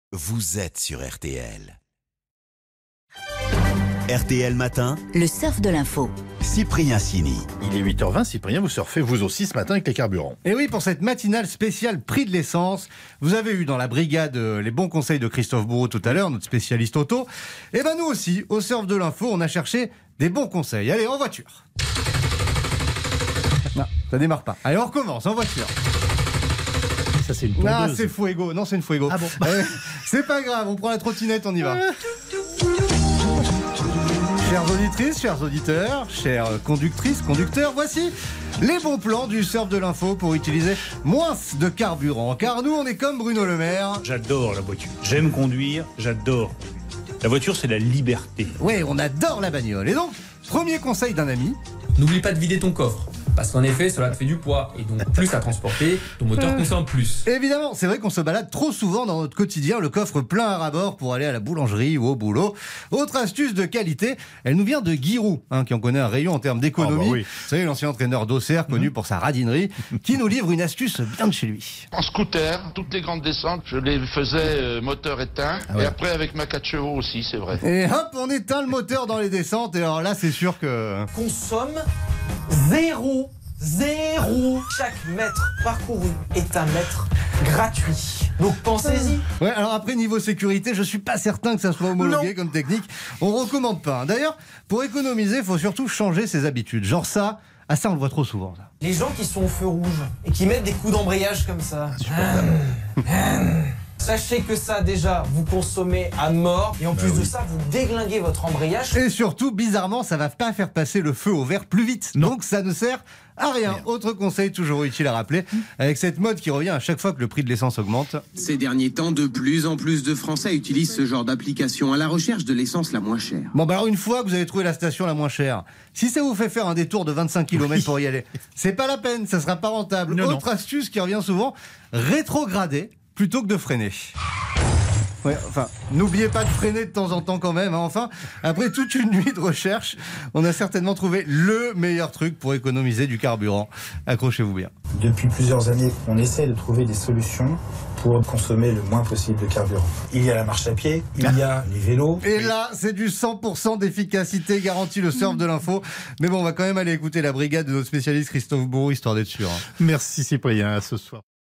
Vous êtes sur RTL. RTL Matin, le surf de l'info. Cyprien Sini. Il est 8h20, Cyprien, vous surfez vous aussi ce matin avec les carburants. Et oui, pour cette matinale spéciale prix de l'essence, vous avez eu dans la brigade les bons conseils de Christophe Bourreau tout à l'heure, notre spécialiste auto. Et ben nous aussi, au surf de l'info, on a cherché des bons conseils. Allez, en voiture. Non, ça démarre pas. Allez, on recommence, en voiture. Ça, c'est une Non, tondeuse. c'est Fuego. Non, c'est une Fuego. Ah bon. C'est pas grave, on prend la trottinette, on y va. Chères auditrices, chers auditeurs, chères conductrices, conducteurs, voici les bons plans du surf de l'info pour utiliser moins de carburant. Car nous, on est comme Bruno Le Maire. J'adore la voiture. J'aime conduire, j'adore. La voiture, c'est la liberté. Ouais, on adore la bagnole. Et donc, premier conseil d'un ami. N'oublie pas de vider ton coffre, parce qu'en effet, cela te fait du poids, et donc plus à transporter, ton moteur consomme plus. Évidemment, c'est vrai qu'on se balade trop souvent dans notre quotidien, le coffre plein à ras-bord pour aller à la boulangerie ou au boulot. Autre astuce de qualité, elle nous vient de Guy Roux, qui en connaît un rayon en termes d'économie. Ah bah oui. Vous savez, l'ancien entraîneur d'Auxerre, connu pour sa radinerie, qui nous livre une astuce bien de chez lui. En scooter, toutes les grandes descentes, je les faisais moteur éteint. ouais. Et après avec ma 4 chevaux aussi, c'est vrai. Et hop, on éteint le moteur dans les descentes. Et alors là, c'est sûr que... Consomme zéro. Chaque mètre parcouru est un mètre gratuit. Donc pensez-y. Ouais, alors après, niveau sécurité, je suis pas certain que ça soit homologué comme technique. On recommande pas. D'ailleurs, pour économiser, il faut surtout changer ses habitudes. Genre ça, on le voit trop souvent. Ça. Les gens qui sont au feu rouge et qui mettent des coups d'embrayage comme ça. Sachez que ça, déjà, vous consommez à mort. Et en plus de ça, vous déglinguez votre embrayage. Et surtout, bizarrement, ça va pas faire passer le feu au vert plus vite. Non. Donc ça ne sert à rien. Autre conseil toujours utile à rappeler, avec cette mode qui revient à chaque fois que le prix de l'essence augmente. Ces derniers temps, de plus en plus de Français utilisent ce genre d'application à la recherche de l'essence la moins chère. Bon, bah alors une fois que vous avez trouvé la station la moins chère, si ça vous fait faire un détour de 25 km pour y aller, c'est pas la peine, ça sera pas rentable. Non, Autre astuce qui revient souvent, rétrograder plutôt que de freiner. Ouais, enfin, n'oubliez pas de freiner de temps en temps quand même. Enfin, après toute une nuit de recherche, on a certainement trouvé le meilleur truc pour économiser du carburant. Accrochez-vous bien. Depuis plusieurs années, on essaie de trouver des solutions pour consommer le moins possible de carburant. Il y a la marche à pied, il y a les vélos. Et là, c'est du 100% d'efficacité, garantie le surf de l'info. Mais bon, on va quand même aller écouter la brigade de notre spécialiste Christophe Bourreau, histoire d'être sûr. Merci Cyprien, à ce soir.